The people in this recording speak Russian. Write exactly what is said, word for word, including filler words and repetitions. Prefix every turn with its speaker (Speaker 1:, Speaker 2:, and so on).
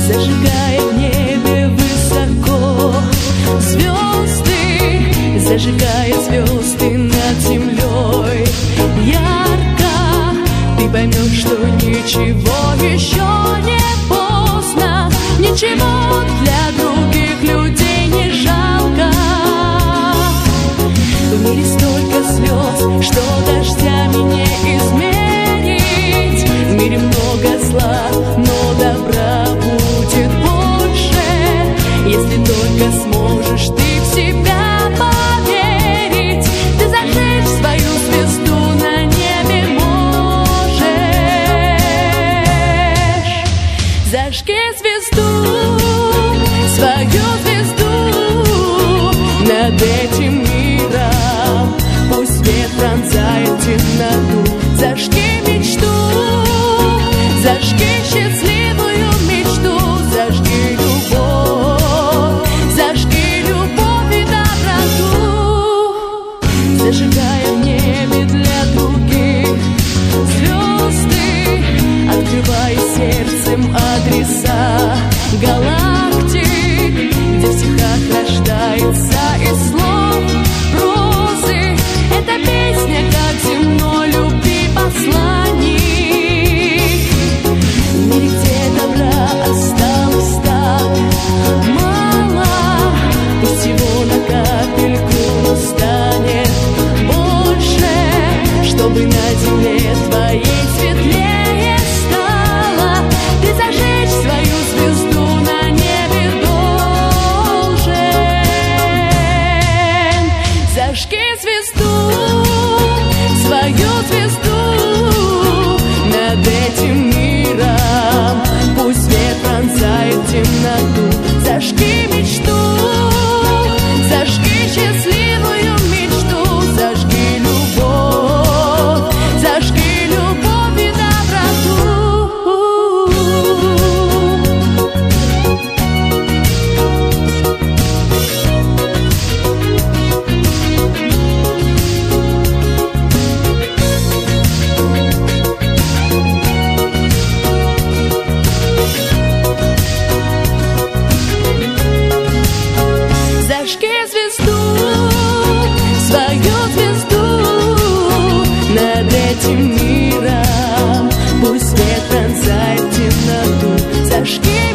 Speaker 1: зажигая в небе высоко звезды, зажигая звезды над землей. Ярко ты поймешь, что ничего еще не поздно, ничего для других людей не жалко. В мире столько слез, что дождями не изменить. В мире много зла, но добра будет больше, если только сможешь ты в себя поверить. Ты зажечь свою звезду на небе можешь. Зажги звезду, свою звезду над этим миром. Пусть свет пронзает темноту. Зажги мечту, зажги счастливую мечту. Зажги любовь, зажги любовь и доброту. Зажигая в небе для других звезды, открывая сердцем адреса галактик, где в стихах рождается из слов розы. Эта песня как земной любви посланник. В мире, где добра осталось так мало, пусть его на капельку, но станет больше, чтобы на земле твоей светлее стало. Ты зажечь свою звезду на небе должен. Зажги звезду, свою звезду над этим миром. Пусть свет пронзает темноту. Зажги мечту, зажги счастливую мечту. Зажги любовь, зажги любовь и доброту. Зажги звезду, свою звезду над этим миром. Пусть свет пронзает темноту. Зажги